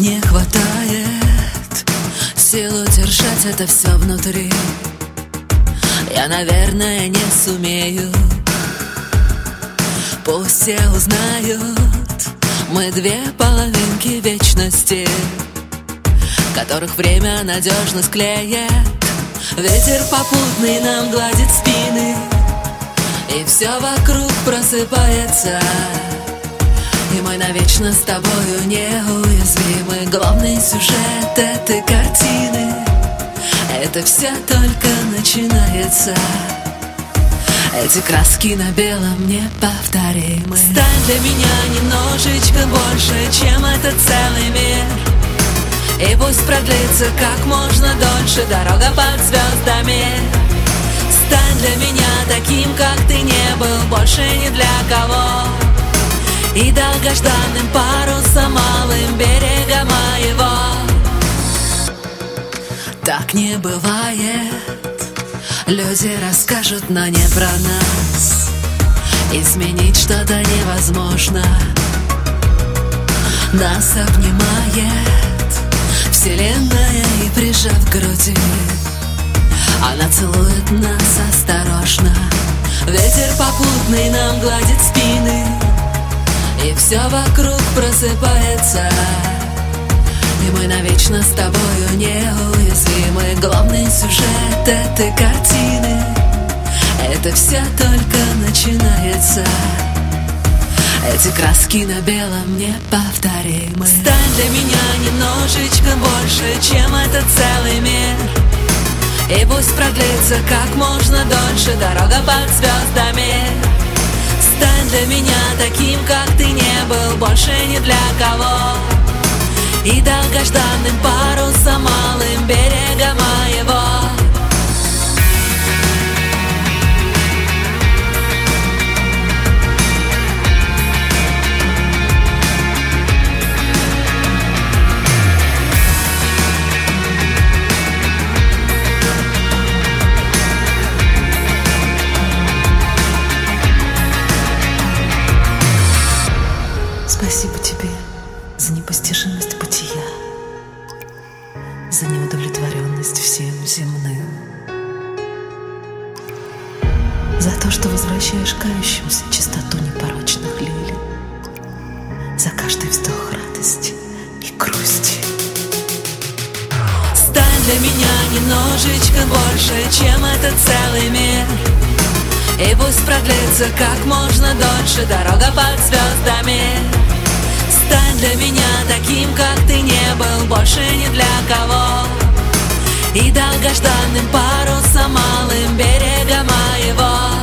не хватает сил удержать это все внутри. Я, наверное, не сумею. Пусть все узнают, мы две половинки вечности, которых время надежно склеит. Ветер попутный нам гладит спины, и все вокруг просыпается. И мы навечно с тобою неуязвимы. Главный сюжет этой картины — это все только начинается. Эти краски на белом неповторимы. Стань для меня немножечко больше, чем этот целый мир. И пусть продлится как можно дольше дорога под звездами. Стань для меня таким, как ты не был, больше ни для кого. И долгожданным парусом малым берега моего. Так не бывает. Люди расскажут, но не про нас. Изменить что-то невозможно. Нас обнимает вселенная и, прижав к груди, она целует нас осторожно. Ветер попутный нам гладит спины, и все вокруг просыпается. И мы навечно с тобою неуязвимы. Главный сюжет этой картины — это все только начинается. Эти краски на белом неповторимы. Стань для меня немножечко больше, чем этот целый мир. И пусть продлится как можно дольше дорога под звездами. Стань для меня таким, как ты не был, больше ни для кого. И долгожданным парусом малым берега моего. Спасибо тебе за непостижимость бытия, за неудовлетворенность всем земным, за то, что возвращаешь кающимся чистоту непорочных лилий, за каждый вздох радости и грусти. Стань для меня немножечко больше, чем этот целый мир. И пусть продлится как можно дольше дорога под звездами. Стань для меня таким, как ты не был, больше ни для кого. И долгожданным парусом малым берега моего.